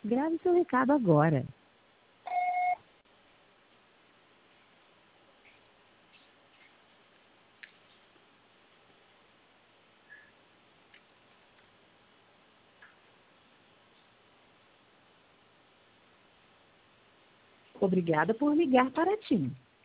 Grave seu recado agora. Obrigada por ligar para TIM.